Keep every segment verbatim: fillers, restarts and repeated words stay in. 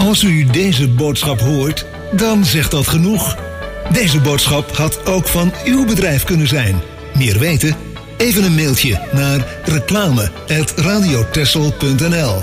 Als u deze boodschap hoort, dan zegt dat genoeg. Deze boodschap had ook van uw bedrijf kunnen zijn. Meer weten? Even een mailtje naar reclame apenstaartje radio texel punt n l.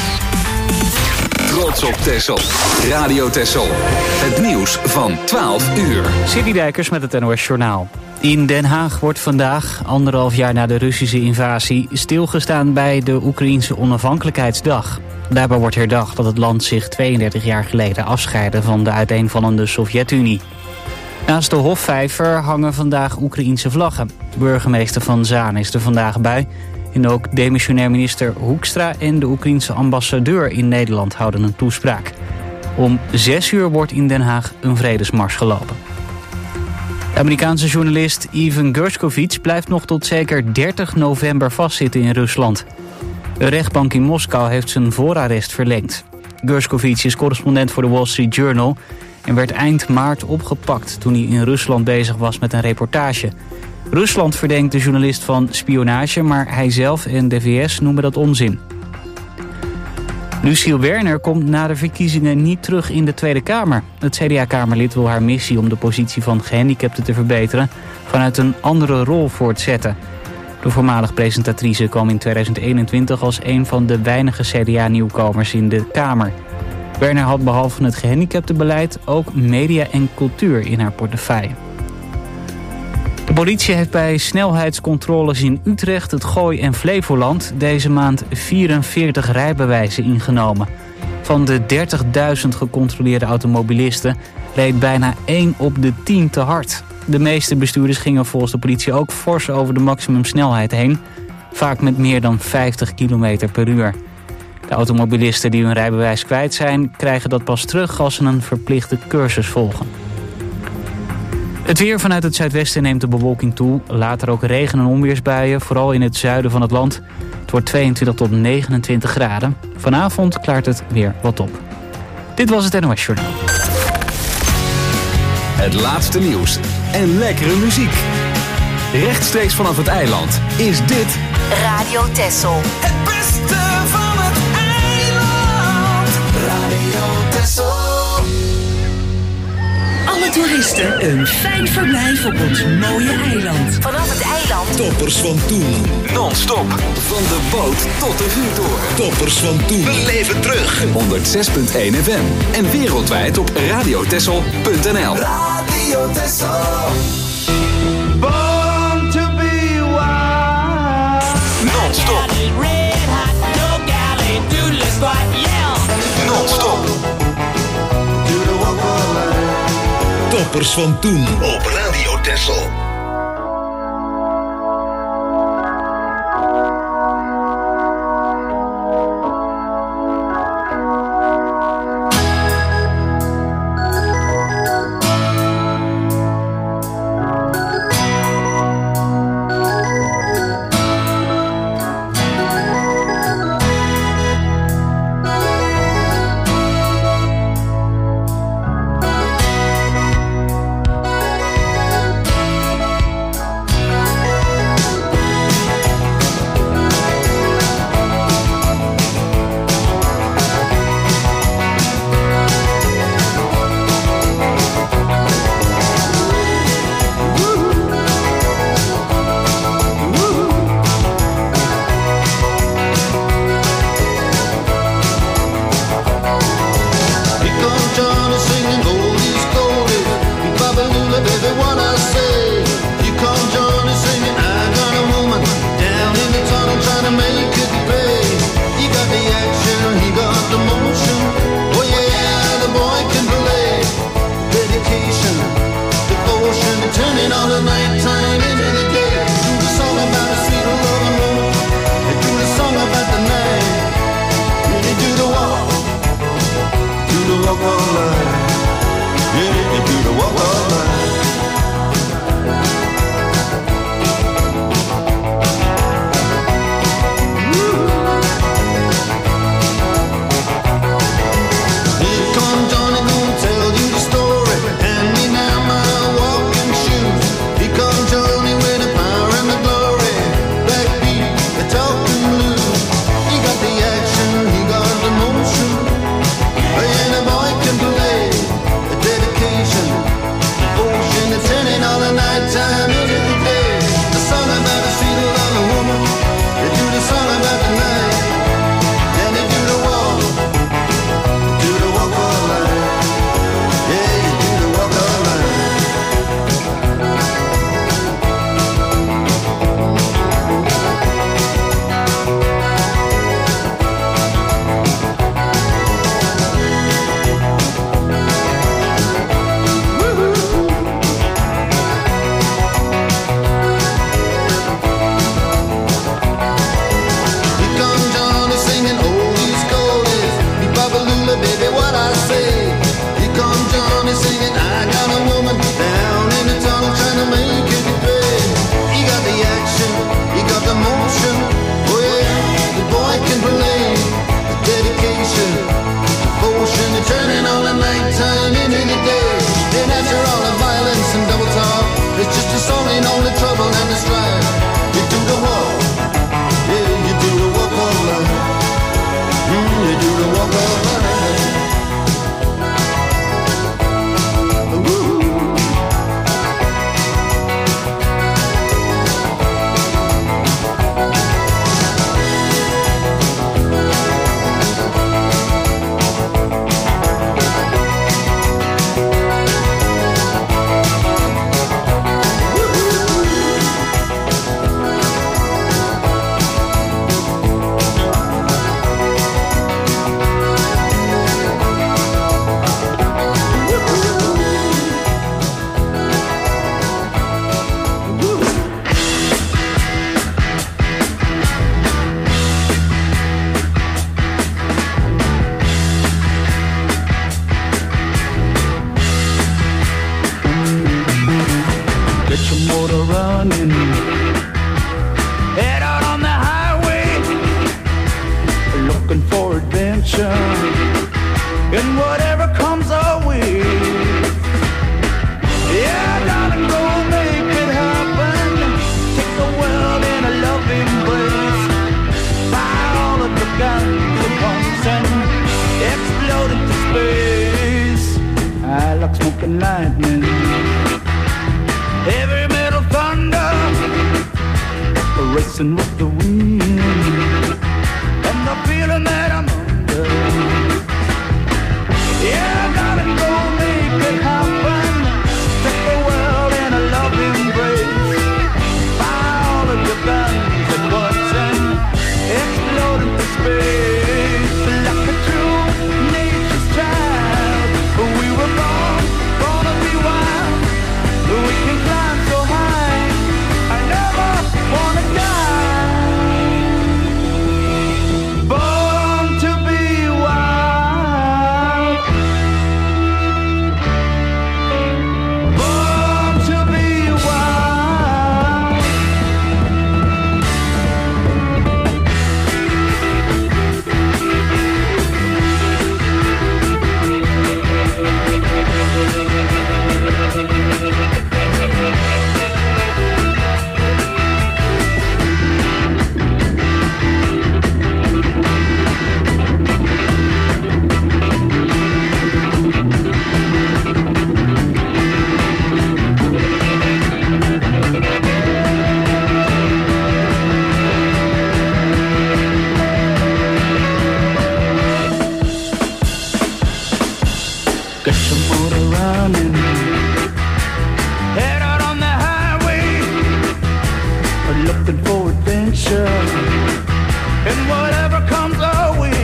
Trots op Texel. Radio Texel. Het nieuws van twaalf uur. Sidney Dijkers met het N O S Journaal. In Den Haag wordt vandaag, anderhalf jaar na de Russische invasie, stilgestaan bij de Oekraïense onafhankelijkheidsdag. Daarbij wordt herdacht dat het land zich tweeëndertig jaar geleden afscheidde van de uiteenvallende Sovjet-Unie. Naast de Hofvijver hangen vandaag Oekraïense vlaggen. Burgemeester Van Zaan is er vandaag bij. En ook demissionair minister Hoekstra en de Oekraïense ambassadeur in Nederland houden een toespraak. Om zes uur wordt in Den Haag een vredesmars gelopen. De Amerikaanse journalist Evan Gershkovich blijft nog tot zeker dertig november vastzitten in Rusland. De rechtbank in Moskou heeft zijn voorarrest verlengd. Gershkovich is correspondent voor de Wall Street Journal en werd eind maart opgepakt toen hij in Rusland bezig was met een reportage. Rusland verdenkt de journalist van spionage, maar hij zelf en de V S noemen dat onzin. Luciel Werner komt na de verkiezingen niet terug in de Tweede Kamer. Het C D A-kamerlid wil haar missie om de positie van gehandicapten te verbeteren vanuit een andere rol voortzetten. De voormalig presentatrice kwam in tweeduizend eenentwintig als een van de weinige C D A-nieuwkomers in de Kamer. Werner had behalve het gehandicaptenbeleid ook media en cultuur in haar portefeuille. De politie heeft bij snelheidscontroles in Utrecht, het Gooi en Flevoland deze maand vierenveertig rijbewijzen ingenomen. Van de dertigduizend gecontroleerde automobilisten reed bijna één op de tien te hard. De meeste bestuurders gingen volgens de politie ook fors over de maximumsnelheid heen, vaak met meer dan vijftig kilometer per uur. De automobilisten die hun rijbewijs kwijt zijn, krijgen dat pas terug als ze een verplichte cursus volgen. Het weer vanuit het zuidwesten neemt de bewolking toe. Later ook regen- en onweersbuien, vooral in het zuiden van het land. Het wordt tweeëntwintig tot negenentwintig graden. Vanavond klaart het weer wat op. Dit was het N O S Journaal. Het laatste nieuws en lekkere muziek. Rechtstreeks vanaf het eiland is dit Radio Texel. Het beste van het eiland. Radio Texel. Alle toeristen een fijn verblijf op ons mooie eiland. Vanaf het eiland. Toppers van toen. non-stop van de boot tot de vuurtoren. Toppers van toen. We leven terug. honderdzes komma één F M en wereldwijd op radio texel punt n l. Radio Texel. Born to be wild. Non-stop. Non-stop. Toppers van toen op Radio Texel. adventure and whatever comes our way. Yeah, darling, go make it happen. Take the world in a loving embrace. Fire all of the guns at once and explode into space. I like smoke and lightning, heavy metal thunder, racing with the wind, and the feeling that I'm under. Yeah, darling, go make it happen. Take the world in a loving embrace. Fire all of your guns at once and explode into space. Like a true nature's child, we were born, born to be wild. We can climb so high, I never wanna die. Born to be wild. Born to be wild. Get your motor running, head out on the highway, looking for adventure and whatever comes our way.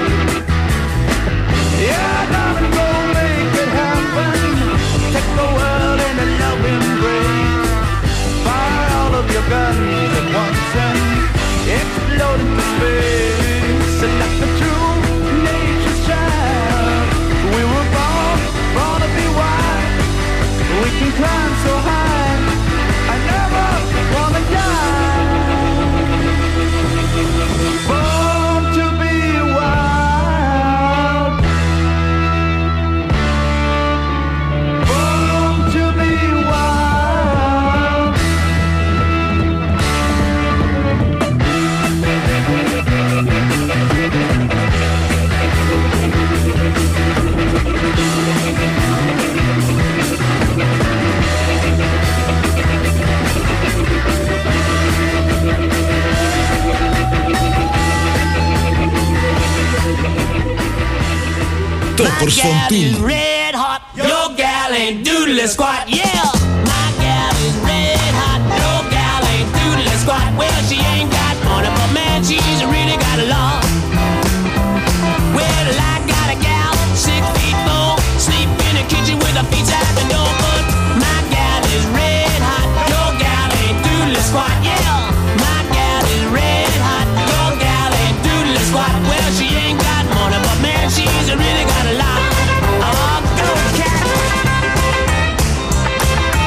Yeah, darling, go make it happen. Take the world in a loving embrace. Fire all of your guns at once and explode into space. Like the true nature's child, we were born, born to be wild. We can climb so high, I never wanna die. Born to be wild. Born to be wild. Toppers van toen. Red hot, your gal ain't doodle squat, yeah. My gal is red hot, your gal ain't doodle squat. Well, she ain't got money, but man, she's really got a lot. Well, I got a gal, six feet four, sleep in the kitchen with her feet out the door. But my gal is red hot, your gal ain't doodle squat, yeah. My gal is red hot, your gal ain't doodle squat. Well, she ain't got money, but man, she's really got a lot. Oh, go cat.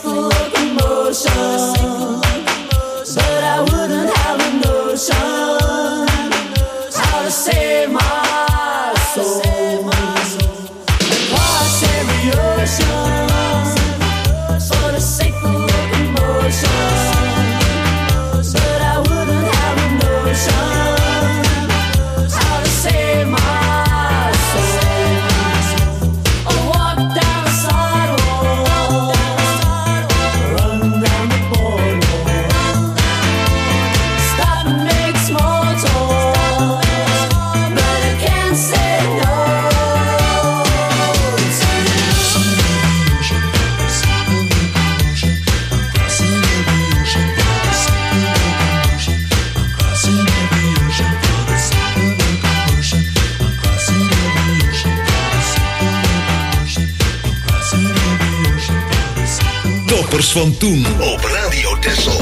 simple locomotion, but I wouldn't have a notion how to save my soul. Cross every ocean for the sake of locomotion, but I wouldn't have a notion how to save my soul. I walk down the sidewalk, run down the boardwalk, stop and make small talk, but I can't say no to you. Toppers van toen op Radio Texel.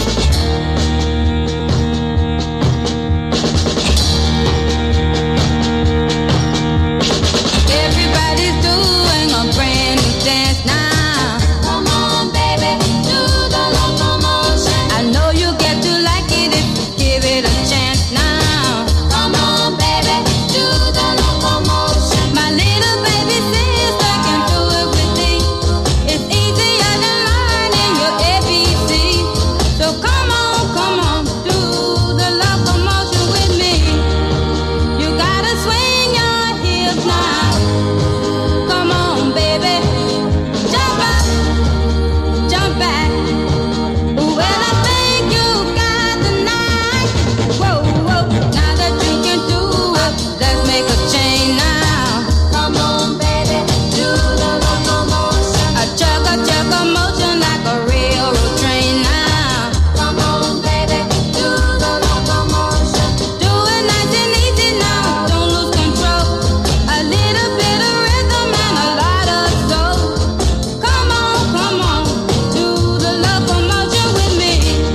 Everybody's doing a brand new dance now. Come on, baby, do the locomotion. I know you get to like it if you give it a chance now. Come on, baby, do the locomotion. My little baby sister can do it with me. It's easier than learning your A B C. So come on, come on, do the locomotion with me. You gotta swing your hips now. Come on, baby, jump up, jump back. Well, I think you got the night. Whoa, whoa, now that you can do it, let's make a change now. Come on, baby, do the locomotion. A chug a chug a motion like a railroad train now. Come on, baby, do the locomotion. Do it nice and easy now, don't lose control. A little bit of rhythm and a lot of soul. Come on, come on, do the locomotion with me.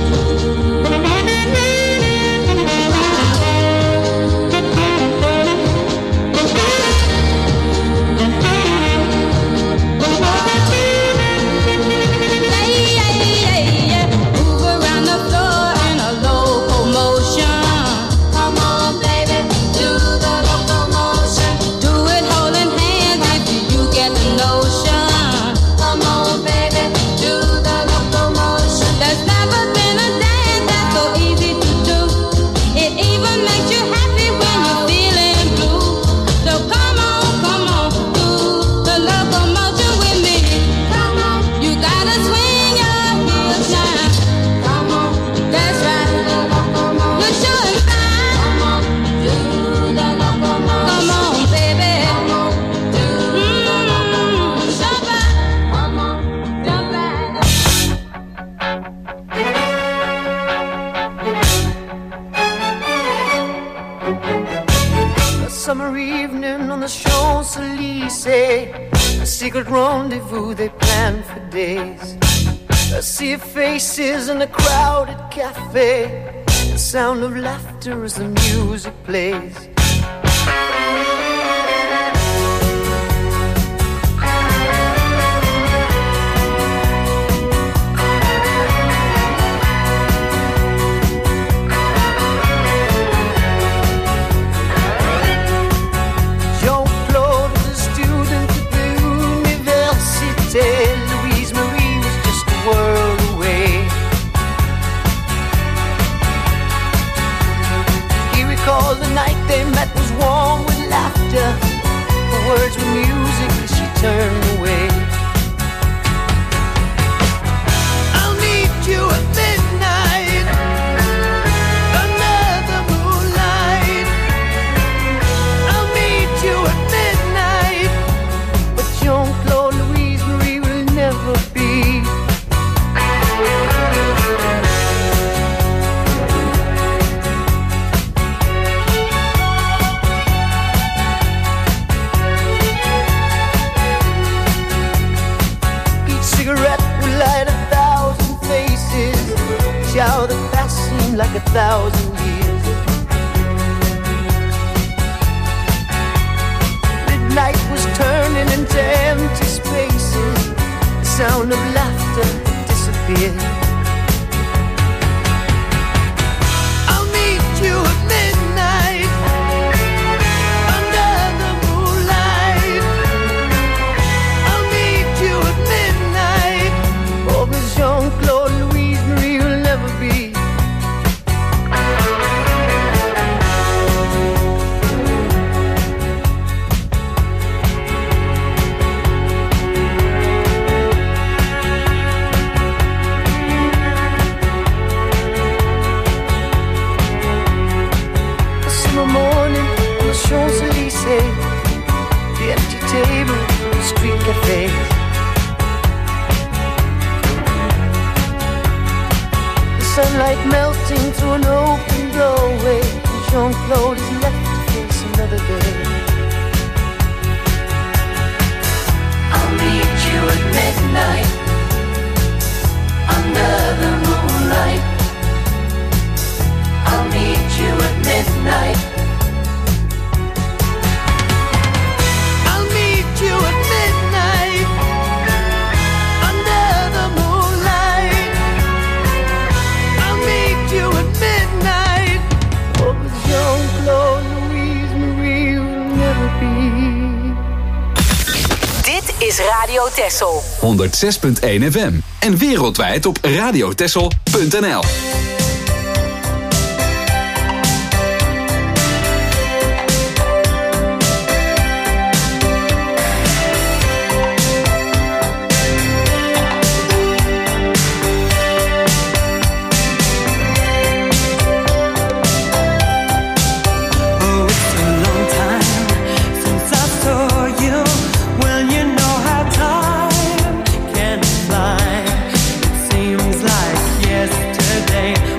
Yeah, yeah, yeah, yeah. Move around the floor in a locomotion. Come on, baby, do the locomotion. Do it holding hands if you get the notion. Come on, baby, do the locomotion. There's never been a dance that's so easy to do. It even makes you happy when you're feeling blue. So come on, come on, do the locomotion with me. Come on, you gotta swing your hips now. Come on, that's right. You're showing fine. Come on, do the locomotion. Come on, baby. Do the locomotion. Jump back. Come on, jump back. A summer evening on the Champs-Élysées, a secret rendezvous they planned for days. A sea of faces in a crowded cafe, the sound of laughter as the music plays. Jean-Claude was a student at the Université. Louise Marie was just a world away. He recalled the night they met was warm with laughter. The words were music as she turned away. I'll meet you at midnight under the moonlight. I'll meet you at midnight, but Jean-Claude Louise Marie will never be. Each cigarette will light a thousand faces, shower the past seemed like a thousand years. Midnight was turning into empty spaces. The sound of laughter disappeared. disappear. I'll meet you at midnight under the moonlight. I'll meet you at midnight. Oh, but Jean-Claude Louise Marie will never be. Morning on the Champs-Élysées, the empty table, the street cafes. The sunlight melting through an open doorway, and Jean-Claude is left to face another day. I'll meet you at midnight under the moonlight. I'll meet you at midnight. I'll meet you at midnight under the moonlight. I'll meet you at midnight. Oh, but Jean-Claude Louise Marie will never be. Dit is Radio Texel. honderdzes punt één F M. En wereldwijd op radiotexel punt n l. Seems like yesterday.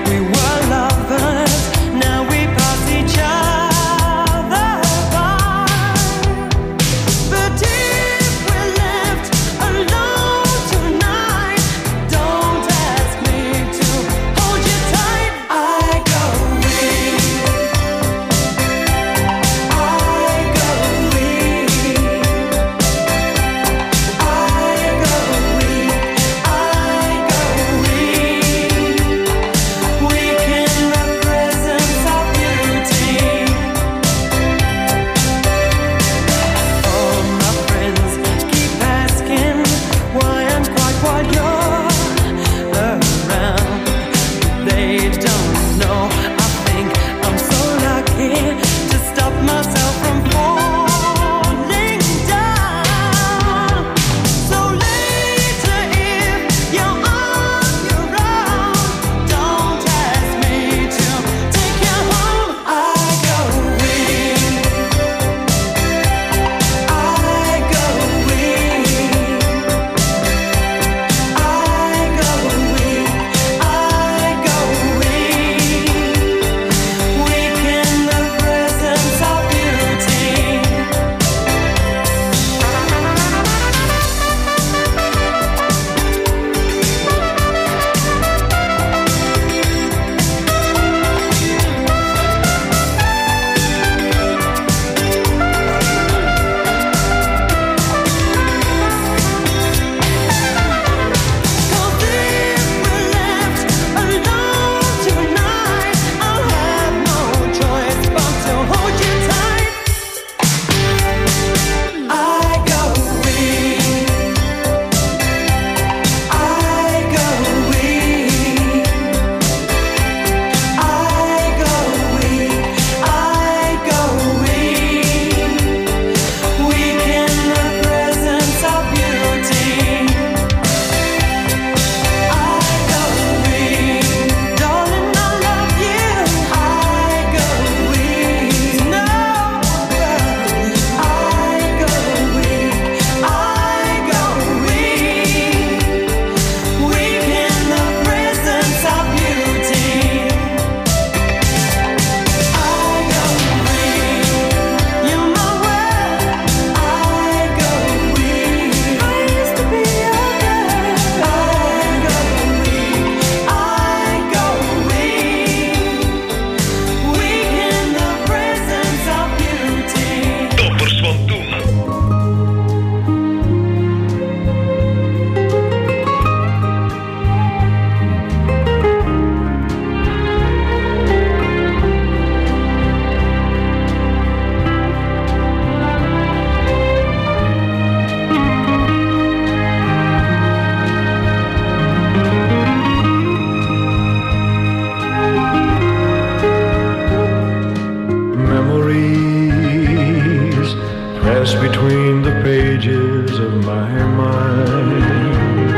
between the pages of my mind.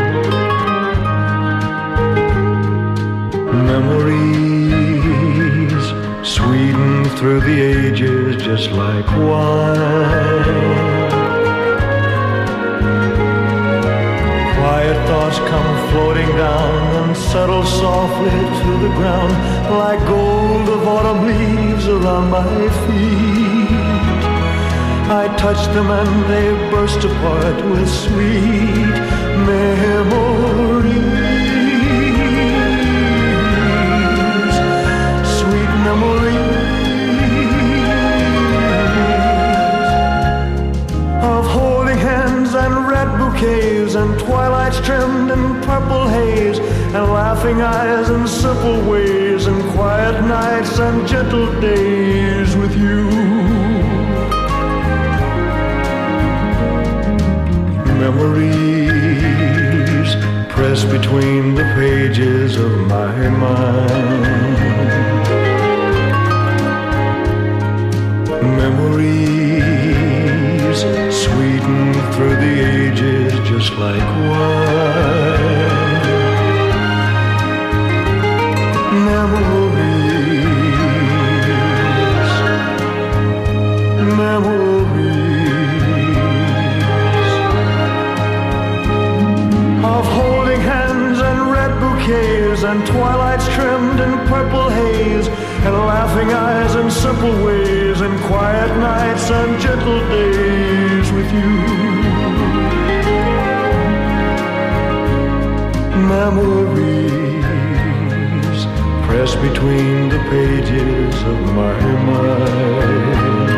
Memories sweeten through the ages just like wine. Quiet thoughts come floating down and settle softly to the ground like gold of autumn leaves around my feet. I touch them and they burst apart with sweet memories. Sweet memories of holding hands and red bouquets and twilights trimmed in purple haze and laughing eyes and simple ways and quiet nights and gentle days with you. Memories press between the pages of my mind. Memories sweeten through the ages just like wine. Memories, memories of holding hands and red bouquets and twilights trimmed in purple haze and laughing eyes and simple ways and quiet nights and gentle days with you. Memories press between the pages of my mind.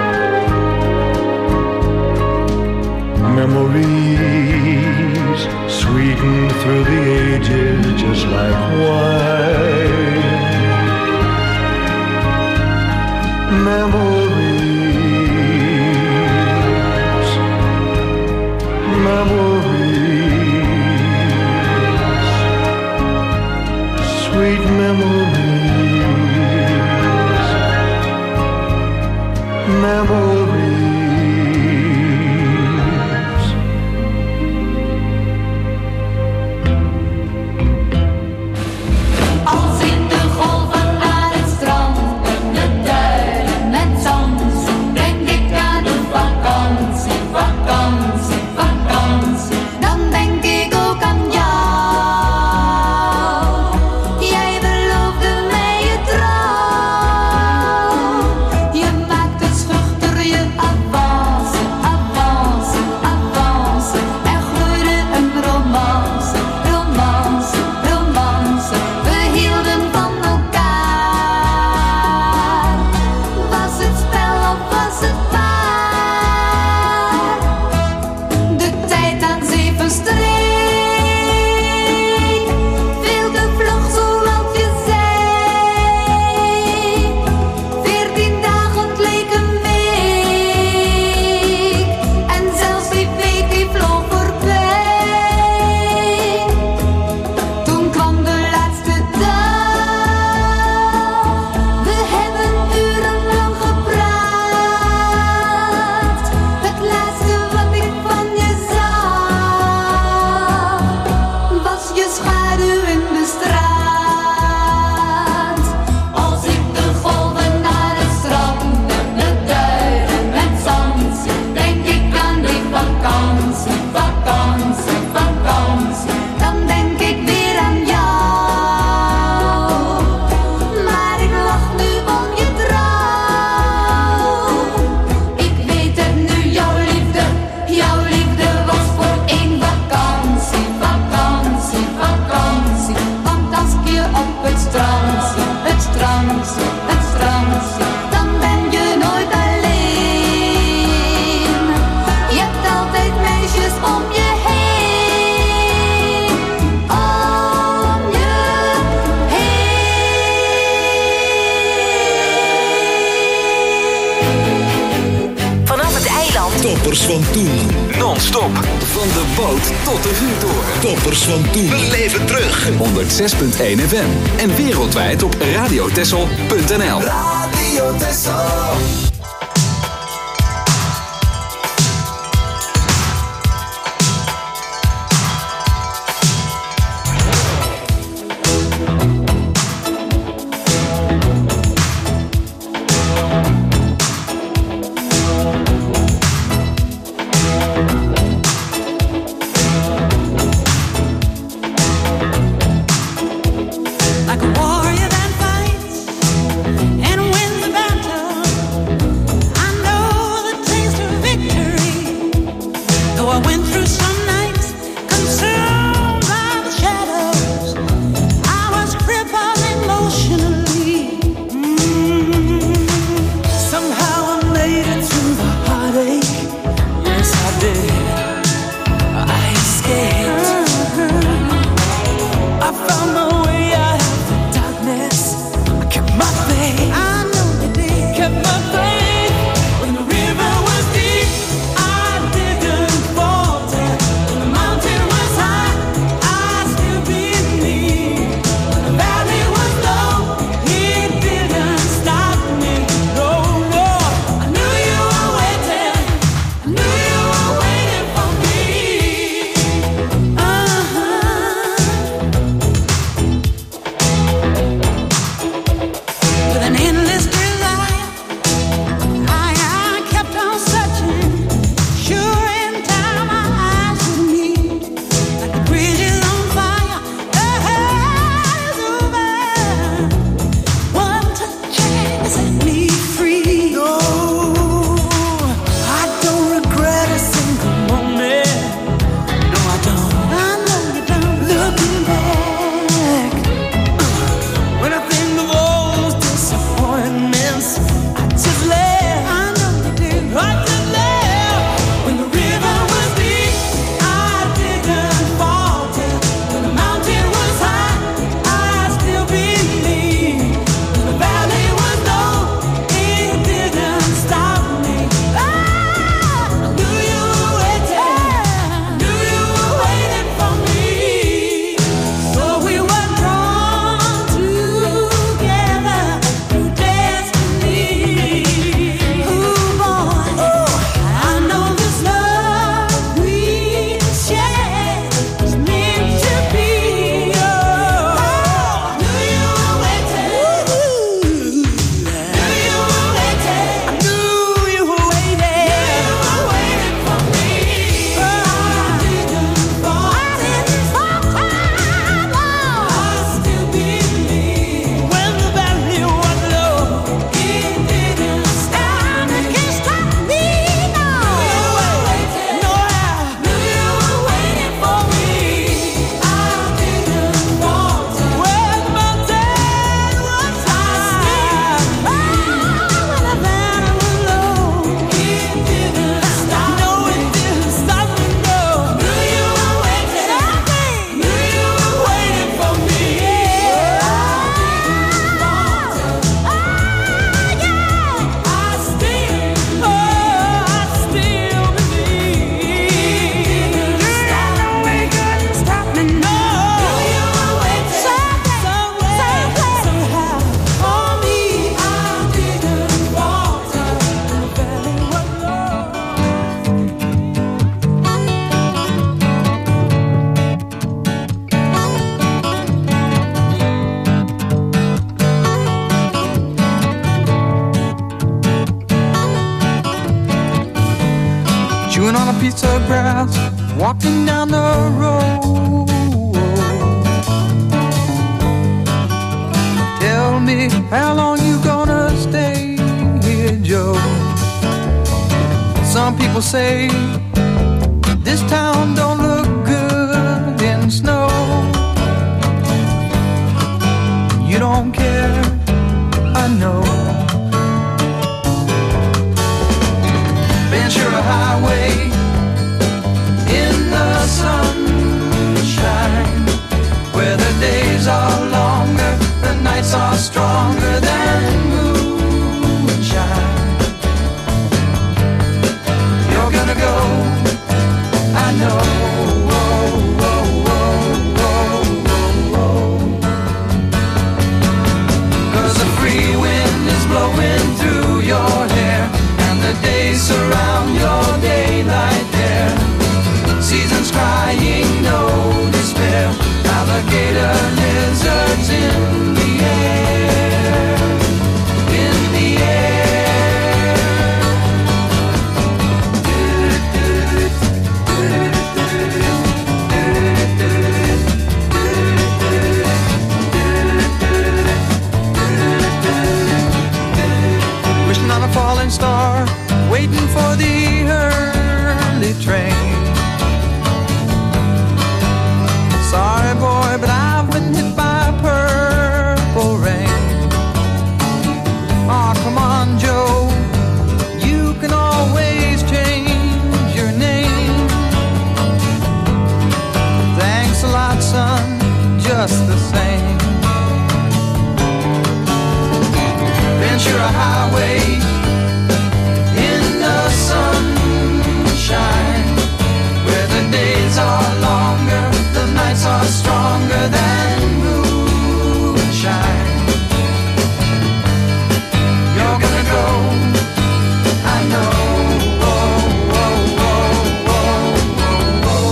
Memories sweeten through the ages just like wine. Memories, memories, sweet memories, memories. Als in de golven aan het strand, de duinen met zand, denk ik aan de vakantie, vakantie, vakantie. Dan denk ik ook aan jou. Jij beloofde mij je trouw. Je maakt het schuchter, je avance, avance, avance. Er groeide een romance, romance, romance. We hielden van elkaar. Was het spel of was het waar? De tijd aan zee verstreek, veel te vlug zoals je zei. Veertien dagen leek een week en zelfs die week die vloog voorbij. Toen kwam de laatste dag, we hebben urenlang gepraat. Het laatste wat ik van je zag, was je schaduw in de straat. Als ik de golven naar het strand en de duinen met zand zie, denk ik aan die vakantie, vakantie, vakantie. Dan denk ik weer aan jou. Maar ik lach nu om je trouw. Ik weet het nu, jouw liefde, jouw liefde was voor één vakantie, vakantie, vakantie. Want als ik je op het strand zie, het strand zie, het strand zie, dan ben je nooit alleen. Je hebt altijd meisjes om je heen, om je heen. Vanaf het eiland. Toppers van toen. Non-stop. Van de boot tot de vuurtoren. Toppers van toen. Beleef het terug. honderdzes komma één F M. En wereldwijd op radiotessel punt n l. Radio Tessel. chewing on a piece of grass, walking down the road. Tell me, how long you gonna stay here, Joe? Some people say this town don't look good in snow. You don't care, I know. Ventura Highway in the sunshine, where the days are longer, the nights are stronger than moonshine. You're gonna go, I know. Whoa, whoa, whoa, whoa, whoa. 'Cause the free wind is blowing through your hair, and the days surround your daylight there. Seasons crying, no despair. Alligator lizards in the air, in the air. Wishing on a falling star, waiting for the early train. Sorry boy, but I've been hit by purple rain. Oh, come on, Joe, you can always change your name. Thanks a lot, son, just the same. Ventura Highway in the sunshine, where the days are longer, the nights are stronger than moonshine. You're gonna go, I know. Whoa, whoa, whoa, whoa, whoa, whoa.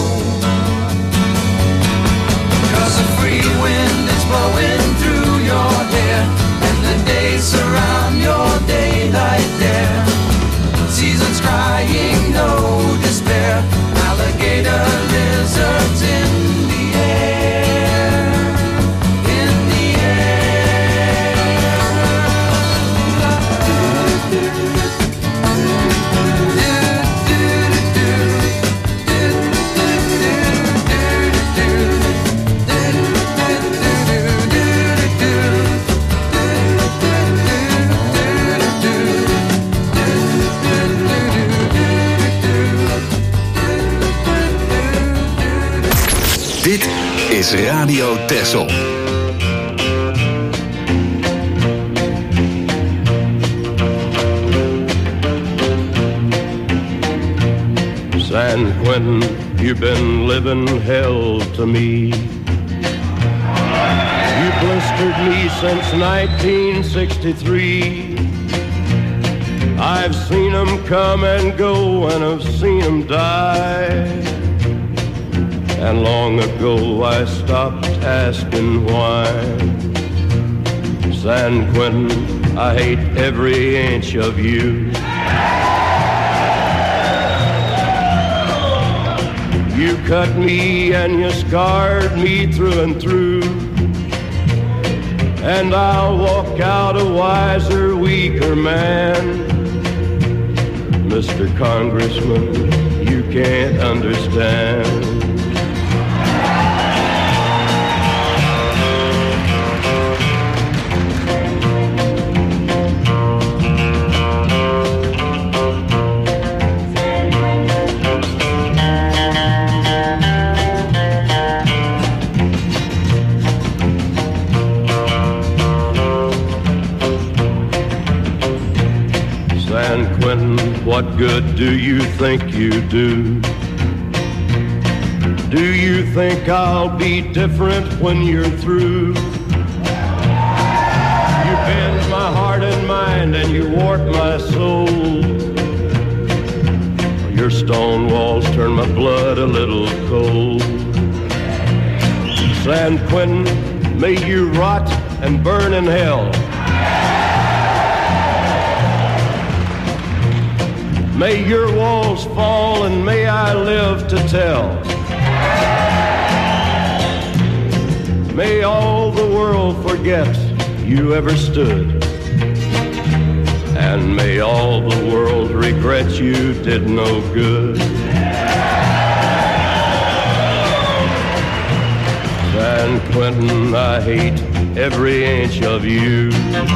'Cause the free wind is blowing through your hair, and the days surround your daylight there. Seasons crying, no despair. Alligator lizards in the air, in the Dit is Radio Texel. San Quentin, you've been living hell to me. You blistered me since nineteen sixty-three. I've seen them come and go, and I've seen them die. And long ago I stopped asking why. San Quentin, I hate every inch of you. You cut me and you scarred me through and through. And I'll walk out a wiser, weaker man. Mister Congressman, you can't understand. What good do you think you do? Do you think I'll be different when you're through? You bend my heart and mind and you warp my soul. Your stone walls turn my blood a little cold. San Quentin, may you rot and burn in hell. May your walls fall and may I live to tell. May all the world forget you ever stood. And may all the world regret you did no good. San Quentin, I hate every inch of you.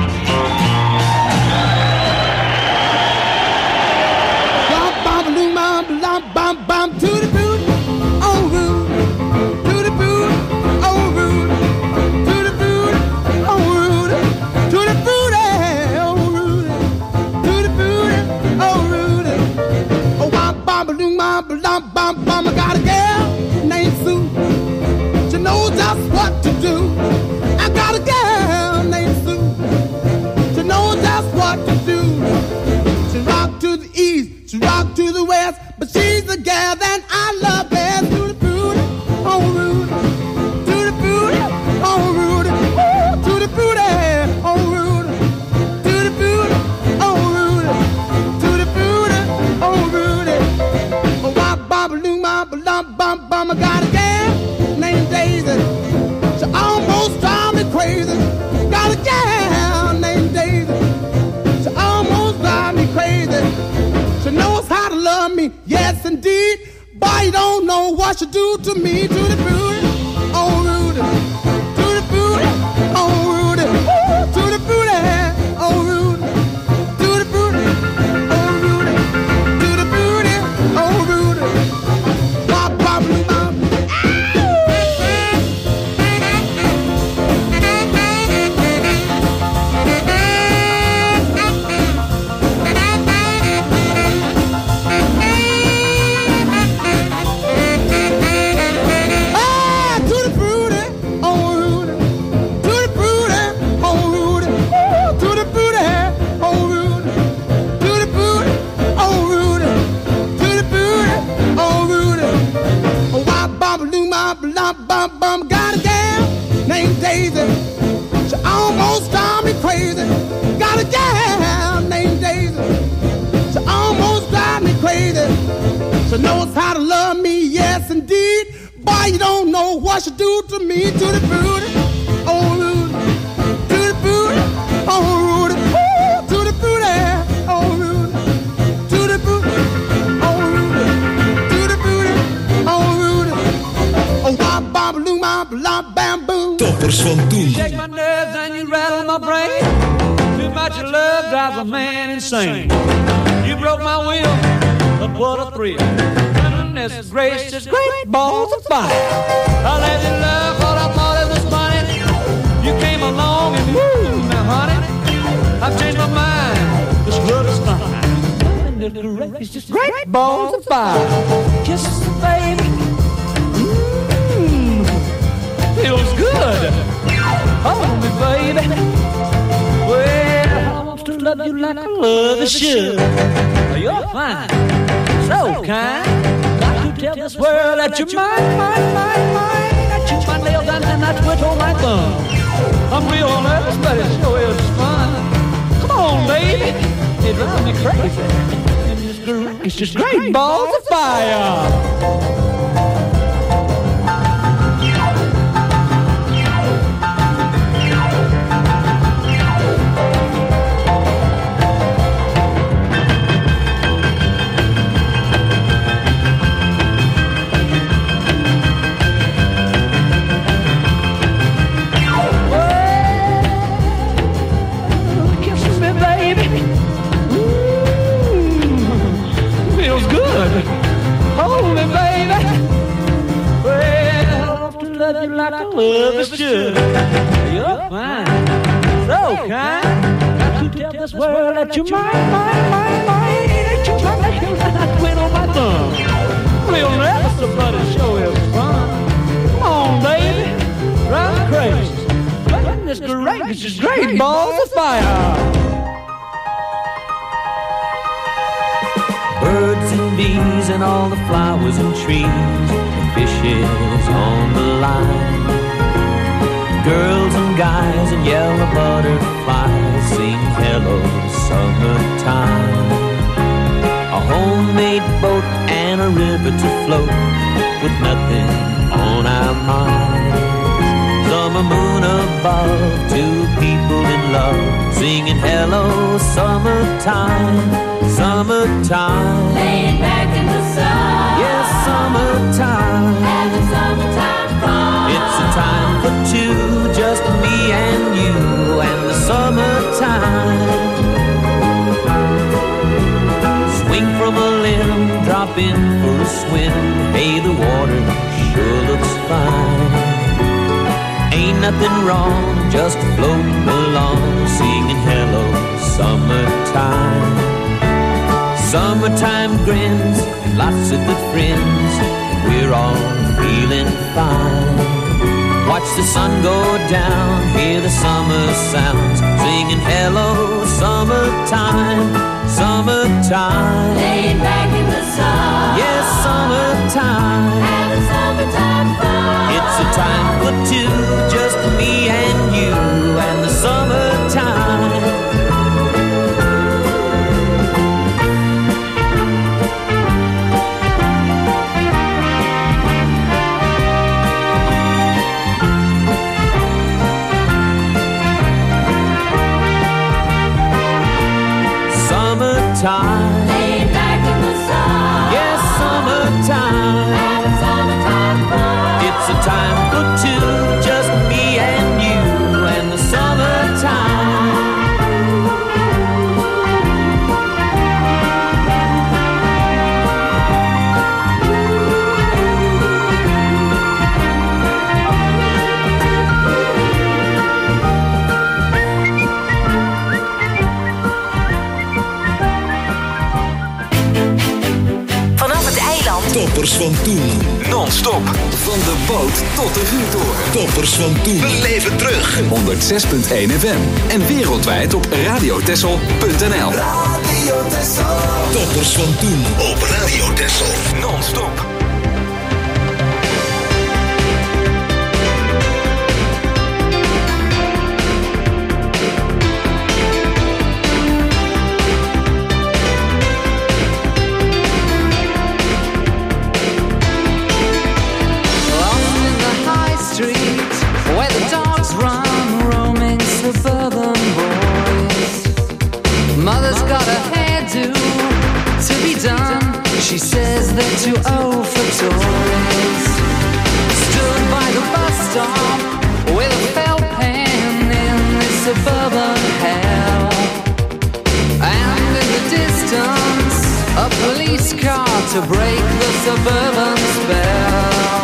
Bum bum to the boot, oh root, to the boot, oh root, to the boot, oh root, to the boot, oh root, to the boot, oh root. Oh bum bum bum bum bum bum bum. I got a girl named Sue. She knows just what to do. I got a girl named Sue. She knows just what to do. She rock to the east, she rock to the west. But she's the gal that I love best. To the booty, oh Rudy. To the booty, oh Rudy. Ooh, to the booty, oh Rudy. To the booty, oh Rudy. To the booty, oh Rudy. Oh, wop, bop, loom, bop, lump, bum, bum. I got a gal named Daisy. She almost drives me crazy. Got a gal named Daisy. She almost drives me crazy. She knows how to love me, yes indeed. Boy, you don't know what she do to me. To the booty, oh Rudy. To the booty, oh Rudy. Ooh, to the booty, oh Rudy. To the booty, oh Rudy. To the booty, oh Rudy. Bop, bop, bop, bop. Bum, bum, got a gal named Daisy. She almost drives me crazy. Got a gal named Daisy. She almost drives me crazy. She knows how to love me, yes indeed. Boy, you don't know what she do to me. To the booty, oh Rudy. To the booty, oh Rudy. Ooh, to the booty, oh Rudy. To the booty, oh Rudy. To the booty, oh Rudy. Oh, wop, bop, loom, bop, lop, bamboo. Toppers van toen. You shake my nerves and you rattle my brain. Too much of love drives a man insane. You broke my will, but what a thrill. Goodness gracious, great balls of fire. I let you love what I thought it was funny. You came along and woo, now honey, I've changed my mind. This love is fine. It's just great balls of fire. Kisses, baby. Mmm, feels good. Hold me, baby. Well, I want to love you like I love you should. You're fine, so kind. Tell this world that you're mine, mine, mine, mine. I chew my nails down and I twiddle my thumb. I'm real nervous, but it sure is fun. Come on, baby, it drives me crazy. It's just, it's just great balls of fire. Love you like I love is should. You're fine, so kind. Got to tell this world that you're mine, mine, mine, mine. That you're my nails and I twin on my thumb. Real nervous, but it sure is fun. Come on, baby, drive me crazy. Goodness gracious, it's great balls of fire. Birds and bees and all the flowers and trees, fishes on the line. Girls and guys and yellow butterflies sing hello summertime. A homemade boat and a river to float with nothing on our minds. Summer moon above, two people in love, singing hello summertime, summertime. Laying back in the sun. Yes, summertime. Having summertime fun. It's a time for two, just me and you and the summertime. Swing from a limb, drop in for a swim. Hey, the water sure looks fine. Ain't nothing wrong, just floating along, singing hello summertime. Summertime grins, lots of good friends, we're all feeling fine. Watch the sun go down, hear the summer sounds, singing hello summertime, summertime. Laying back in the sun. Yes, summertime. Having summertime fun. It's a time for two, just me and you and the summertime. Summertime. Laying back in the sun. Yes, summertime. Having summertime fun. It's a time for two, just me and you and the summertime. Vanaf het eiland. Toppers van toen. Non-stop. Van de boot tot de vuurtoren. Toppers van toen. Beleef het terug. honderd zes komma één F M. En wereldwijd op radiotessel punt n l. Radio Texel. Toppers van toen. Op Radio Texel. Non-stop. Where the dogs run, roaming suburban boys. Mother's got a hairdo to be done. She says they're too old for toys. Stood by the bus stop with a felt pen in this suburban hell. And in the distance, a police car to break the suburban spell.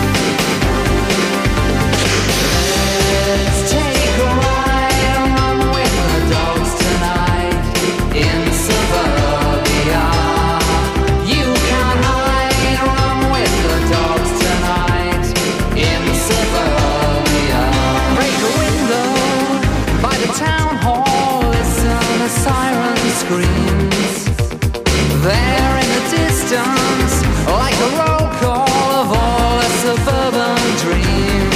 Let's take a ride along with the dogs tonight in suburbia. You can't hide along with the dogs tonight in suburbia. Break a window by the town hall, listen a siren screams. There in the distance, like a roll call of all the suburban dreams.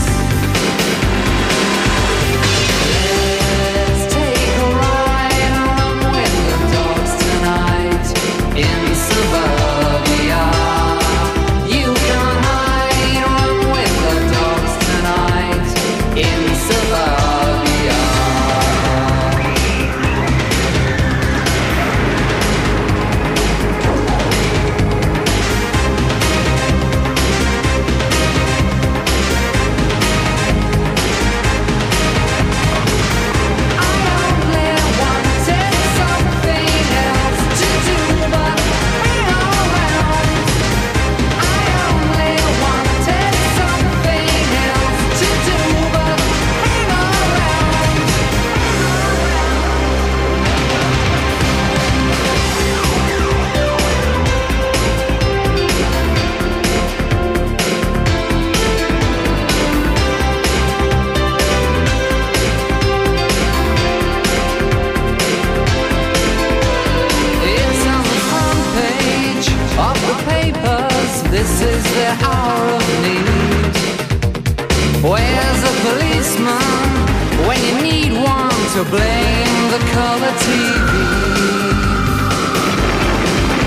This is the hour of need. Where's a policeman when you need one to blame the color T V?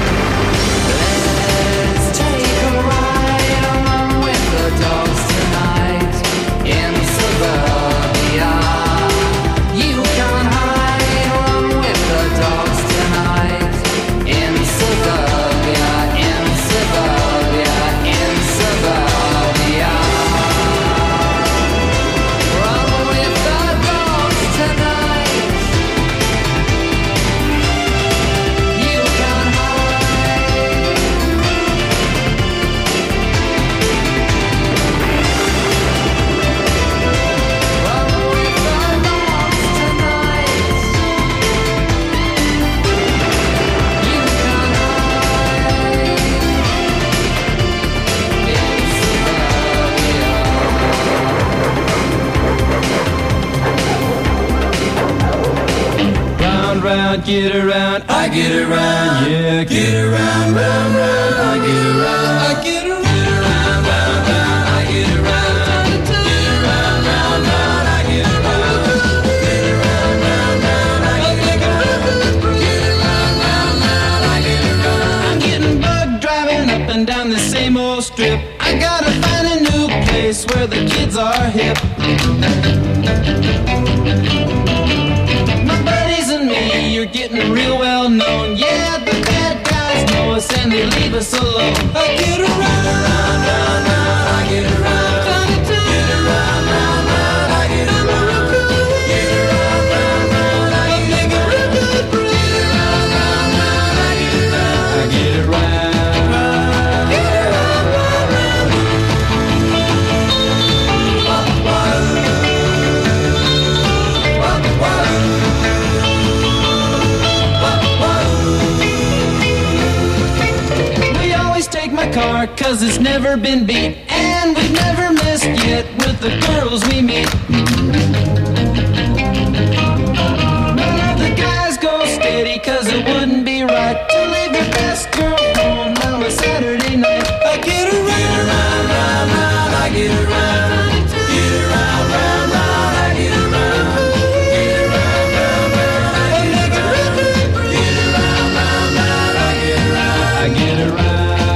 get around, I get around, yeah, get around, round, round, I get around, I get around, round, round, round, I get around, get around, round, round, I get around, get around, round, round, I get around, get around, round, round, I get around. I'm getting bugged driving up and down the same old strip. I gotta find a new place where the kids are hip. My buddies and me, you're getting real well known. Yeah, the bad guys know us and they leave us alone. I get around, round, round, round, I get around, get around, round, round, I get around, get around, round, round, I get around, get around, round, round, I get around, I get around. Car, cause it's never been beat, and we've never missed yet with the girls we meet. None of the guys go steady, cause it wouldn't be right to leave your best girl home on a Saturday night. I get around, round, round, round, I get around, get around, round, round, I get around, get around, round, round, I get around, get around, round, round, I get around, I get around.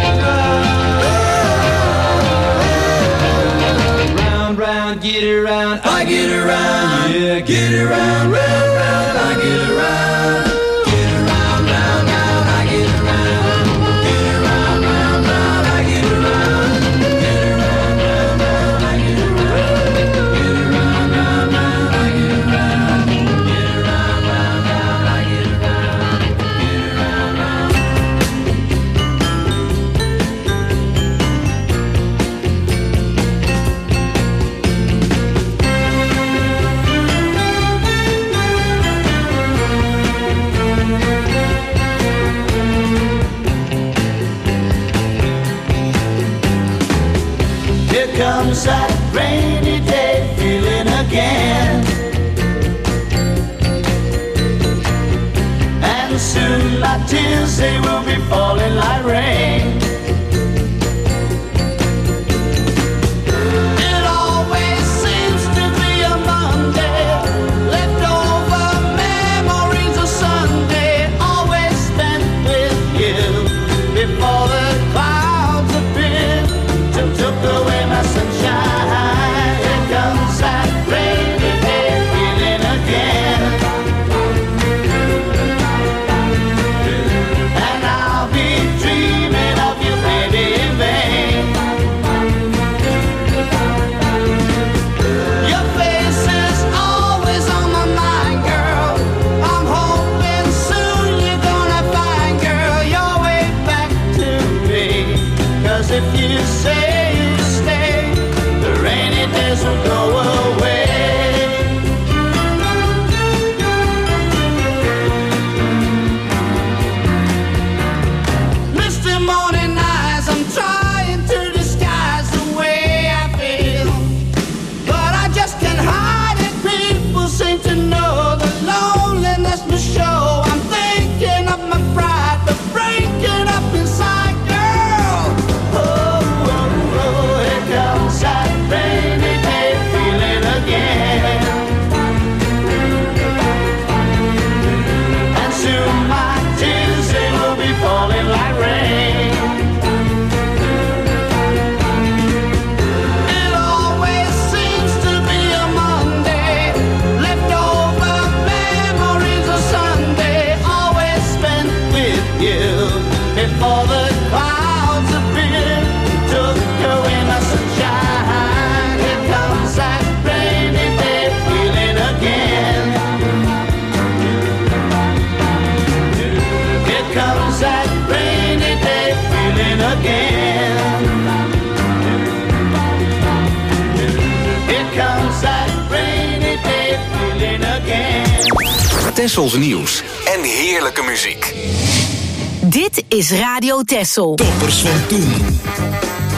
Get around, I get around, yeah, get around, round, round, I get around, get around, round, round, I get around, get around, round, round, I get around, get around, round, round, I get around, get around, round, round, I get around, get around, round, round, I get around, get around, round. Comes that rainy day feeling again, and soon my tears they will be falling like rain. It always seems to be a Monday, leftover memories of Sunday, always spent with you before the clouds appear to took away my sunshine. Here comes that rainy day feeling again, and I'll be dreaming of you, baby, in vain. Your face is always on my mind, girl. I'm hoping soon you're gonna find, girl, your way back to me. Cause if you say days will go away. Misty morning eyes, I'm trying to disguise the way I feel, but I just can't hide it. People seem to know the loneliness must show. I'm thinking of my pride, but breaking up inside, girl. Oh, oh, oh, here comes that rainy day feeling again, and soon my tears they will be falling like rain. It always seems to be a Monday, leftover memories of Sunday, always spent with you before the clouds appear, took away my sunshine. Here comes that rainy day feeling again. Here comes that rainy day feeling again. Here comes that rainy day feeling again. Tessels nieuws en heerlijke muziek. Dit is Radio Tessel. Toppers van toen.